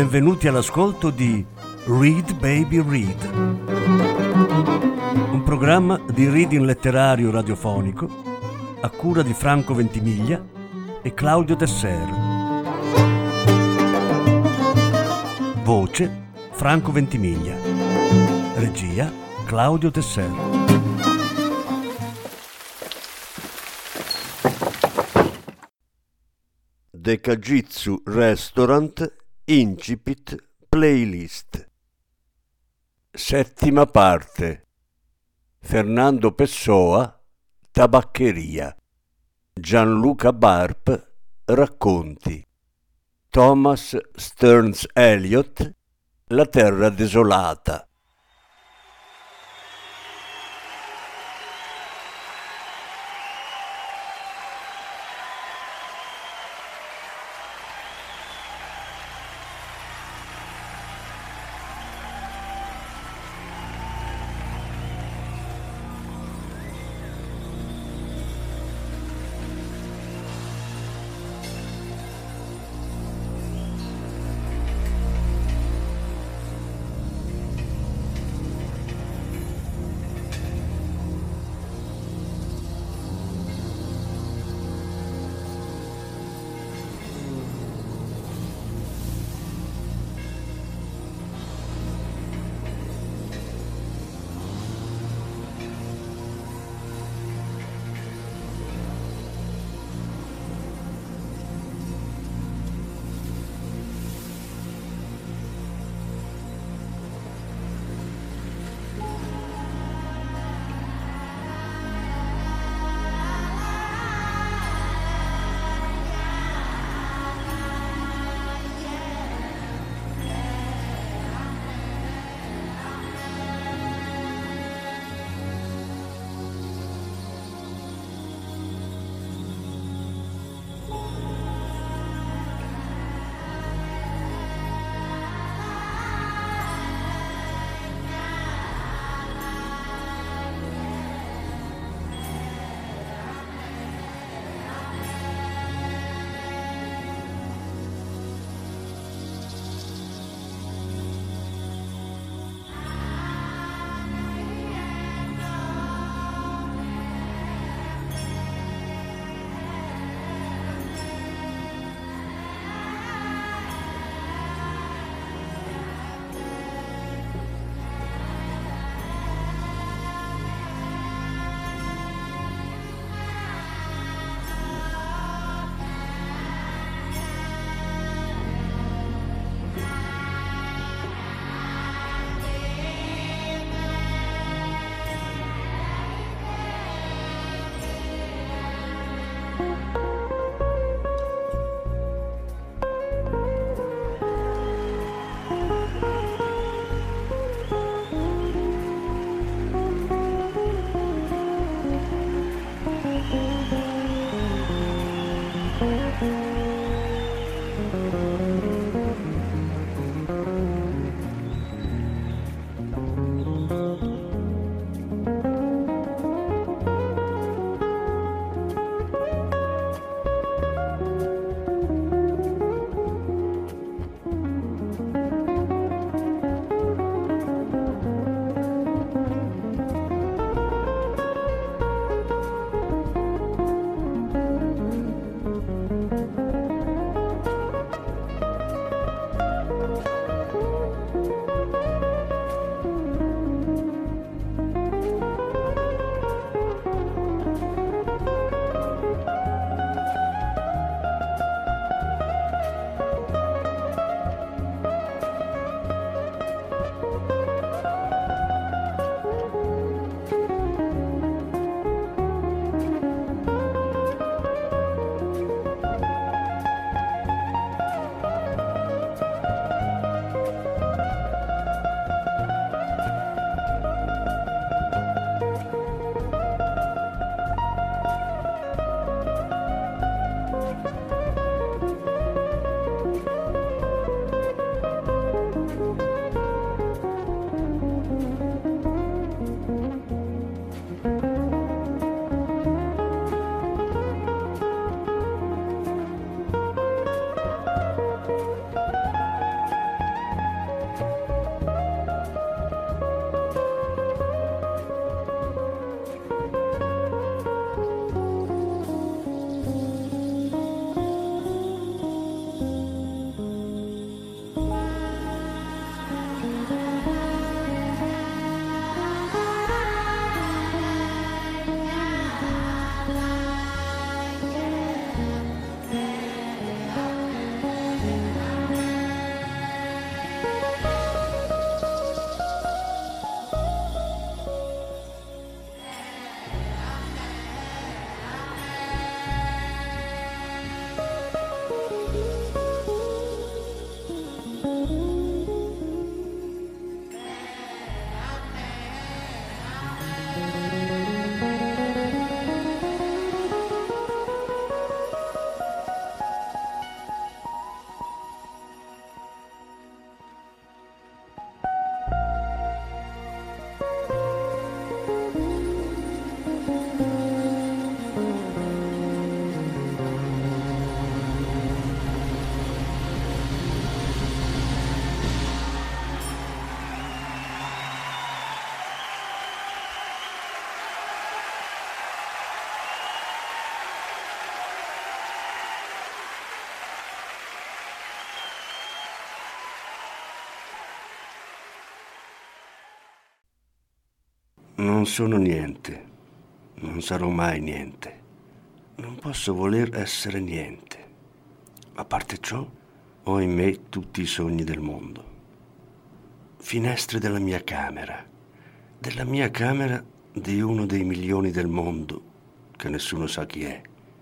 benvenuti all'ascolto di Read Baby Read, un programma di reading letterario radiofonico a cura di Franco Ventimiglia e Claudio Tesser. Voce Franco Ventimiglia. Regia Claudio Tesser. The Kajitsu Restaurant Incipit Playlist. Settima parte. Fernando Pessoa, Tabaccheria. Gianluca Barp, Racconti. Thomas Stearns Eliot, La terra desolata. Non sono niente, non sarò mai niente, non posso voler essere niente. A parte ciò, ho in me tutti i sogni del mondo. Finestre della mia camera di uno dei milioni del mondo che nessuno sa chi è.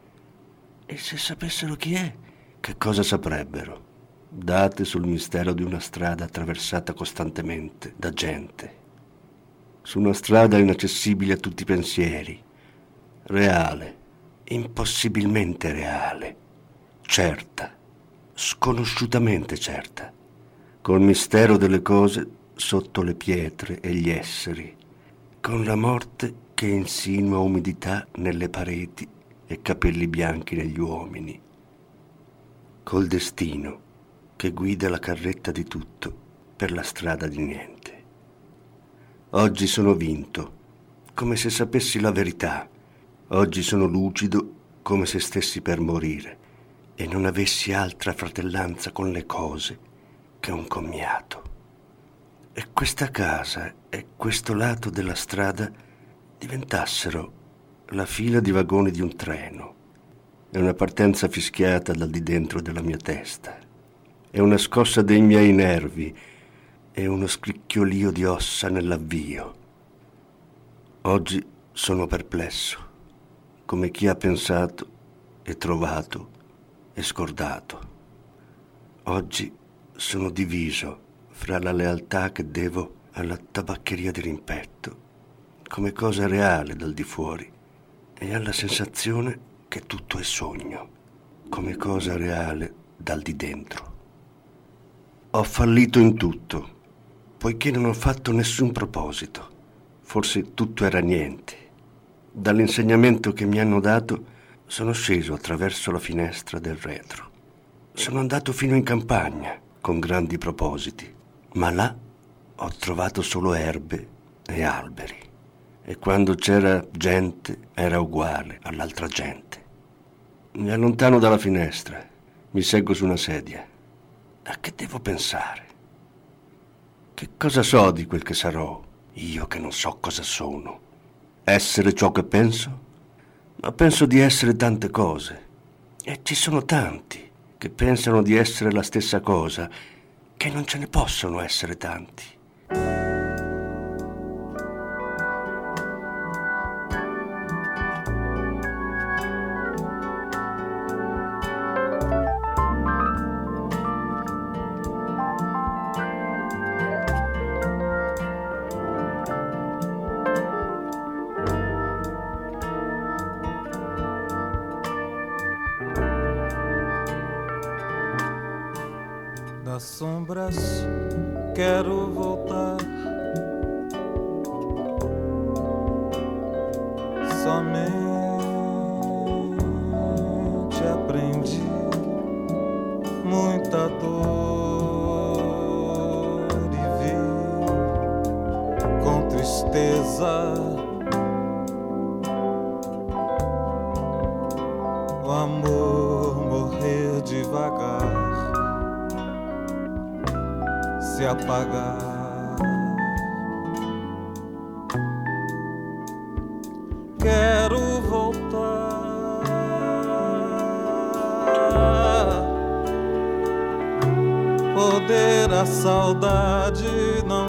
E se sapessero chi è, che cosa saprebbero? Date sul mistero di una strada attraversata costantemente da gente. Su una strada inaccessibile a tutti i pensieri. Reale, impossibilmente reale, certa, sconosciutamente certa, col mistero delle cose sotto le pietre e gli esseri, con la morte che insinua umidità nelle pareti e capelli bianchi negli uomini, col destino che guida la carretta di tutto per la strada di niente. Oggi sono vinto, come se sapessi la verità. Oggi sono lucido, come se stessi per morire e non avessi altra fratellanza con le cose che un commiato. E questa casa e questo lato della strada diventassero la fila di vagoni di un treno. È una partenza fischiata dal di dentro della mia testa. È una scossa dei miei nervi. È uno scricchiolio di ossa nell'avvio. Oggi sono perplesso, come chi ha pensato e trovato e scordato. Oggi sono diviso fra la lealtà che devo alla tabaccheria di rimpetto, come cosa reale dal di fuori, e alla sensazione che tutto è sogno, come cosa reale dal di dentro. Ho fallito in tutto, poiché non ho fatto nessun proposito. Forse tutto era niente. Dall'insegnamento che mi hanno dato sono sceso attraverso la finestra del retro. Sono andato fino in campagna con grandi propositi, ma là ho trovato solo erbe e alberi. E quando c'era gente era uguale all'altra gente. Mi allontano dalla finestra, mi seggo su una sedia. A che devo pensare? Che cosa so di quel che sarò, io che non so cosa sono? Essere ciò che penso? Ma penso di essere tante cose. E ci sono tanti che pensano di essere la stessa cosa, che non ce ne possono essere tanti. Das sombras quero voltar, somente aprendi muita dor e vi com tristeza o amor morrer devagar, se apagar. Quero voltar, poder a saudade não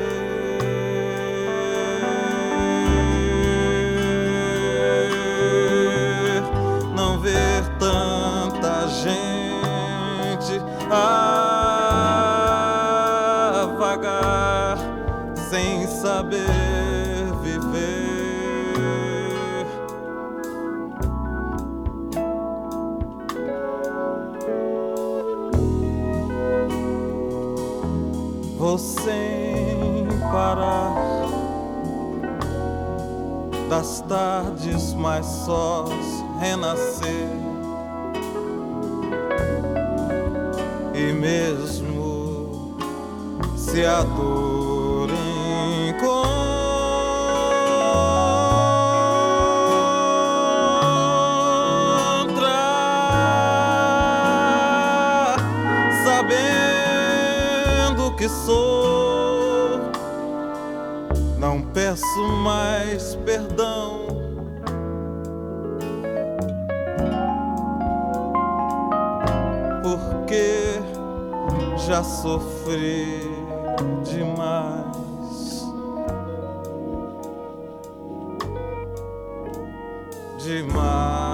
ter, não ver tanta gente vagar sem saber viver. Vou sem parar das tardes mais sós renascer, e mesmo se a dor encontrar, sabendo que sou não peço mais perdão. Porque já sofri demais. Demais.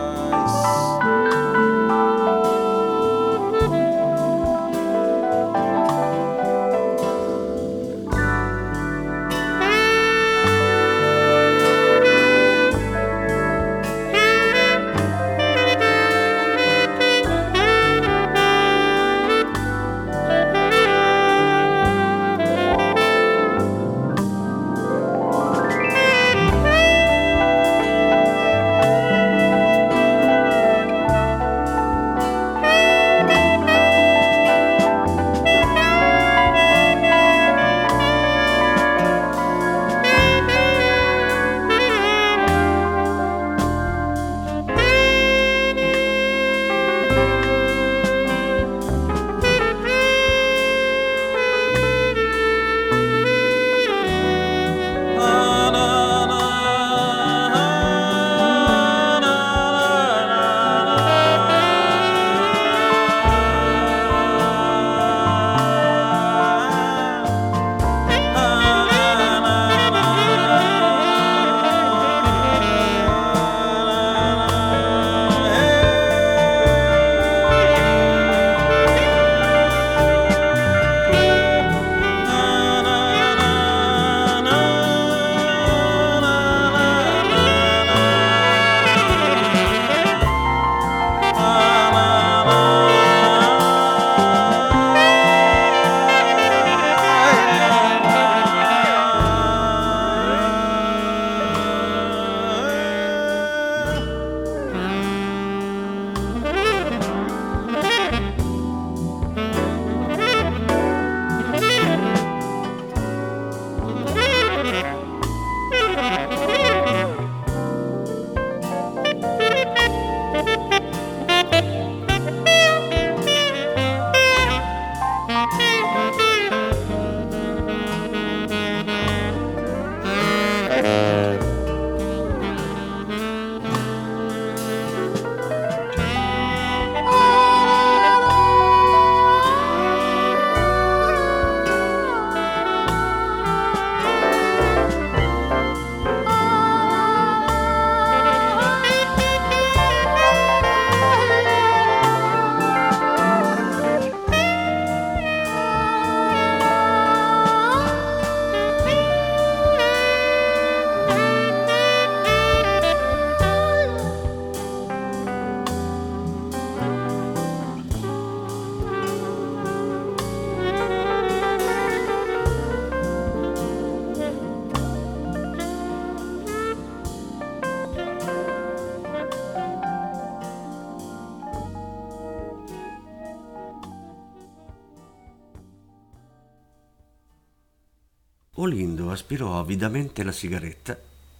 Olindo aspirò avidamente la sigaretta,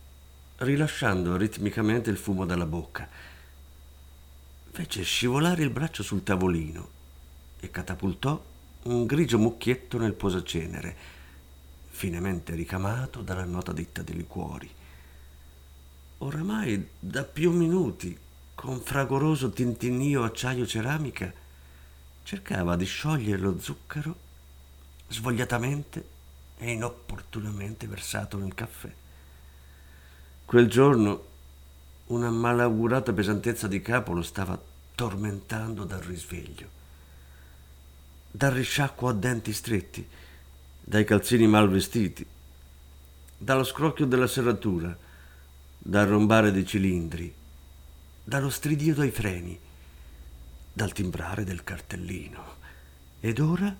rilasciando ritmicamente il fumo dalla bocca. Fece scivolare il braccio sul tavolino e catapultò un grigio mucchietto nel posacenere, finemente ricamato dalla nota ditta di liquori. Oramai da più minuti, con fragoroso tintinnio acciaio ceramica, cercava di sciogliere lo zucchero svogliatamente e inopportunamente versato nel caffè. Quel giorno una malaugurata pesantezza di capo lo stava tormentando dal risveglio, dal risciacquo a denti stretti, dai calzini mal vestiti, dallo scrocchio della serratura, dal rombare dei cilindri, dallo stridio dei freni, dal timbrare del cartellino. Ed ora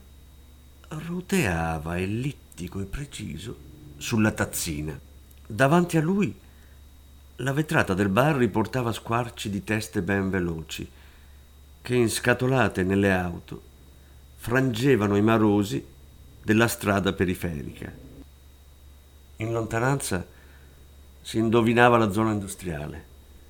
roteava ellittico e preciso sulla tazzina. Davanti a lui la vetrata del bar riportava squarci di teste ben veloci che, inscatolate nelle auto, frangevano i marosi della strada periferica. In lontananza si indovinava la zona industriale,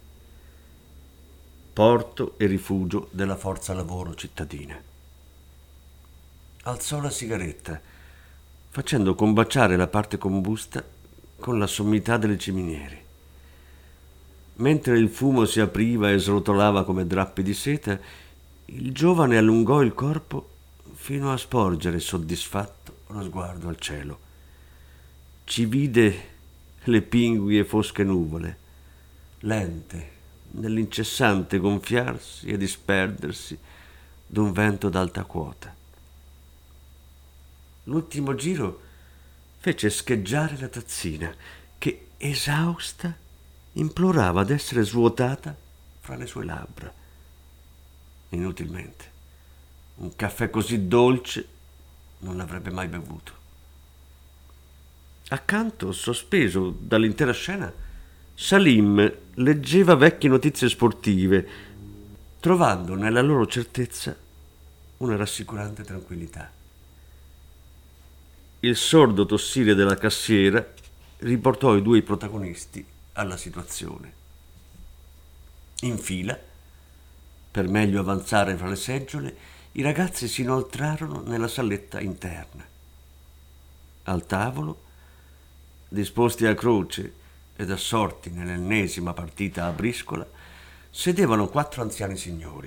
porto e rifugio della forza lavoro cittadina. Alzò la sigaretta, facendo combaciare la parte combusta con la sommità delle ciminiere. Mentre il fumo si apriva e srotolava come drappi di seta, il giovane allungò il corpo fino a sporgere soddisfatto lo sguardo al cielo. Ci vide le pingue fosche nuvole, lente nell'incessante gonfiarsi e disperdersi d'un vento d'alta quota. L'ultimo giro fece scheggiare la tazzina che, esausta, implorava d'essere svuotata fra le sue labbra. Inutilmente. Un caffè così dolce non l'avrebbe mai bevuto. Accanto, sospeso dall'intera scena, Salim leggeva vecchie notizie sportive, trovando nella loro certezza una rassicurante tranquillità. Il sordo tossire della cassiera riportò i due protagonisti alla situazione. In fila, per meglio avanzare fra le seggiole, i ragazzi si inoltrarono nella saletta interna. Al tavolo, disposti a croce ed assorti nell'ennesima partita a briscola, sedevano 4 anziani signori.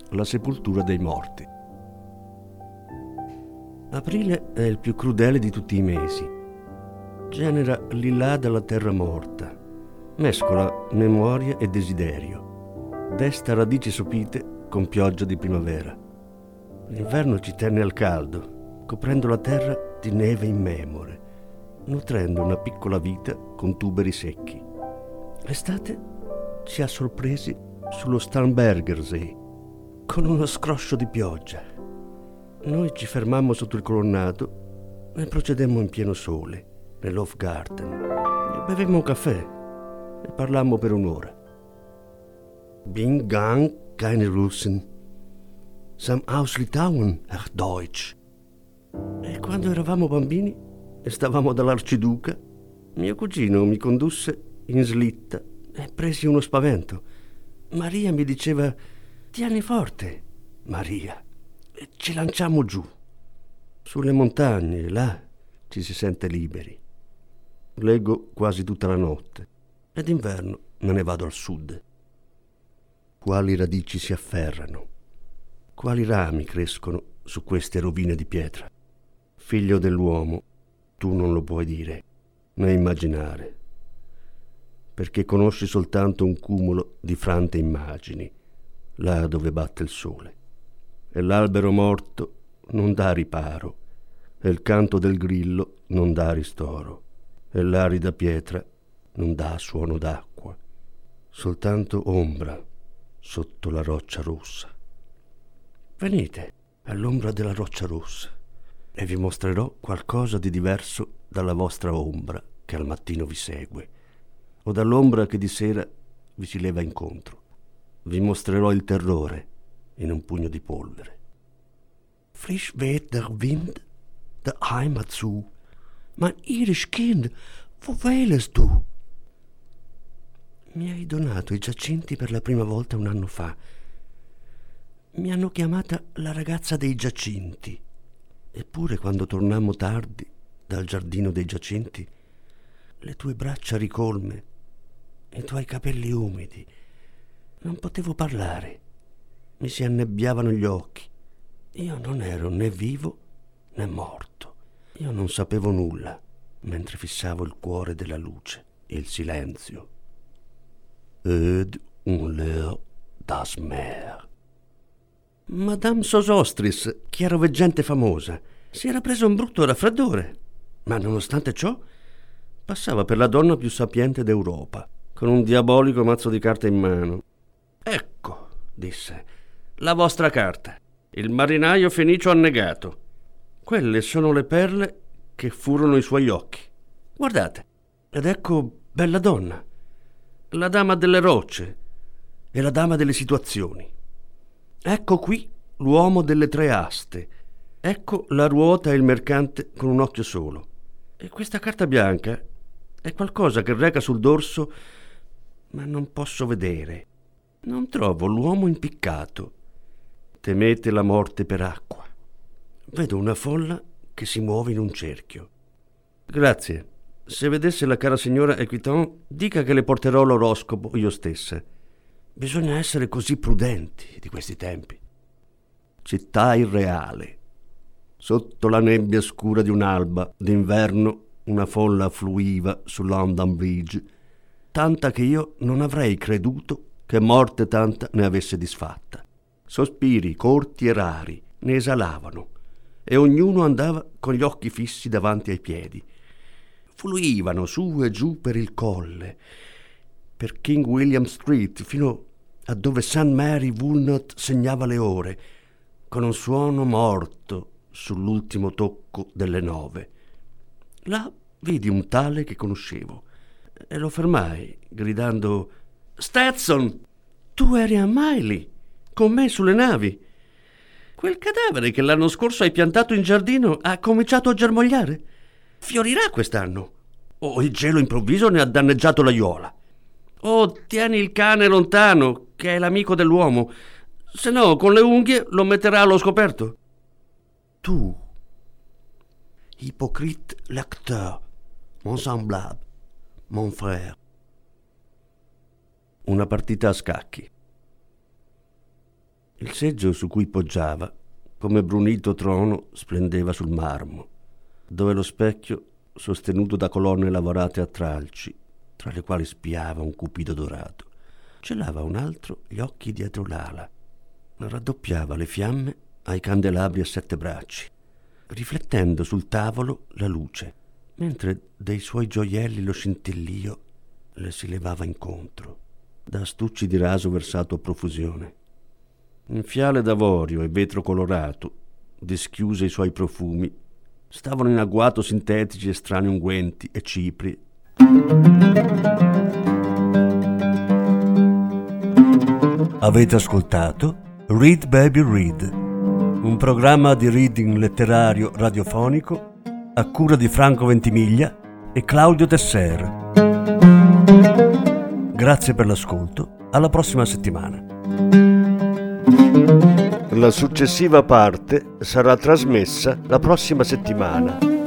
la sepoltura dei morti. Aprile è il più crudele di tutti i mesi. Genera lì là dalla terra morta, mescola memoria e desiderio, desta radici sopite con pioggia di primavera. L'inverno ci tenne al caldo, coprendo la terra di neve immemore, nutrendo una piccola vita con tuberi secchi. L'estate ci ha sorpresi sullo Starnbergersee con uno scroscio di pioggia. Noi ci fermammo sotto il colonnato e procedemmo in pieno sole, nell'Hofgarten. Bevemmo un caffè e parlammo per un'ora. Bin gang keine Russen, sam aus Litauen, ach Deutsch. E quando eravamo bambini e stavamo dall'arciduca, mio cugino mi condusse in slitta e presi uno spavento. Maria mi diceva: tieni forte, Maria. E ci lanciammo giù. Sulle montagne, là, ci si sente liberi. Leggo quasi tutta la notte e d'inverno me ne vado al sud. Quali radici si afferrano, quali rami crescono su queste rovine di pietra. Figlio dell'uomo, tu non lo puoi dire, né immaginare, perché conosci soltanto un cumulo di frante immagini, là dove batte il sole. E l'albero morto non dà riparo, e il canto del grillo non dà ristoro, e l'arida pietra non dà suono d'acqua, soltanto ombra sotto la roccia rossa. Venite all'ombra della roccia rossa e vi mostrerò qualcosa di diverso dalla vostra ombra che al mattino vi segue, o dall'ombra che di sera vi si leva incontro. Vi mostrerò il terrore in un pugno di polvere. Frisch weht der Wind der Heimat zu. Mein irisch Kind, wo weilest du? Mi hai donato i giacinti per la prima volta un anno fa. Mi hanno chiamata la ragazza dei giacinti. Eppure quando tornammo tardi dal giardino dei giacinti, le tue braccia ricolme, i tuoi capelli umidi, non potevo parlare. Mi si annebbiavano gli occhi. Io non ero né vivo né morto. Io non sapevo nulla mentre fissavo il cuore della luce, il silenzio. Ed un leer das Meer. Madame Sosostris, chiaroveggente famosa, si era presa un brutto raffreddore, ma nonostante ciò passava per la donna più sapiente d'Europa, con un diabolico mazzo di carte in mano. Ecco, disse, la vostra carta. Il marinaio fenicio annegato. Quelle sono le perle che furono i suoi occhi. Guardate, ed ecco bella donna, la dama delle rocce e la dama delle situazioni. Ecco qui l'uomo delle tre aste. Ecco la ruota e il mercante con un occhio solo. E questa carta bianca è qualcosa che reca sul dorso, ma non posso vedere. Non trovo l'uomo impiccato. Temete la morte per acqua. Vedo una folla che si muove in un cerchio. Grazie. Se vedesse la cara signora Equiton, dica che le porterò l'oroscopo io stessa. Bisogna essere così prudenti di questi tempi. Città irreale. Sotto la nebbia scura di un'alba d'inverno una folla affluiva su London Bridge, tanta che io non avrei creduto che morte tanta ne avesse disfatta. Sospiri corti e rari ne esalavano e ognuno andava con gli occhi fissi davanti ai piedi. Fluivano su e giù per il colle, per King William Street, fino a dove St. Mary Woolnoth segnava le ore, con un suono morto sull'ultimo tocco delle 9. Là vidi un tale che conoscevo e lo fermai, gridando: «Stetson, tu eri a Miley, con me sulle navi. Quel cadavere che l'anno scorso hai piantato in giardino ha cominciato a germogliare. Fiorirà quest'anno. O il gelo improvviso ne ha danneggiato l'aiuola. O tieni il cane lontano, che è l'amico dell'uomo, se no con le unghie lo metterà allo scoperto. Tu, hypocrite lecteur, mon semblable, mon frère». Una partita a scacchi. Il seggio su cui poggiava, come brunito trono, splendeva sul marmo, dove lo specchio, sostenuto da colonne lavorate a tralci, tra le quali spiava un cupido dorato, celava un altro gli occhi dietro l'ala, raddoppiava le fiamme ai candelabri a 7 bracci, riflettendo sul tavolo la luce, mentre dei suoi gioielli lo scintillio le si levava incontro, da astucci di raso versato a profusione. In fiale d'avorio e vetro colorato, dischiuse i suoi profumi, stavano in agguato sintetici e strani unguenti e cipri. Avete ascoltato Read Baby Read, un programma di reading letterario radiofonico a cura di Franco Ventimiglia e Claudio Tesser. Grazie per l'ascolto, alla prossima settimana. La successiva parte sarà trasmessa la prossima settimana.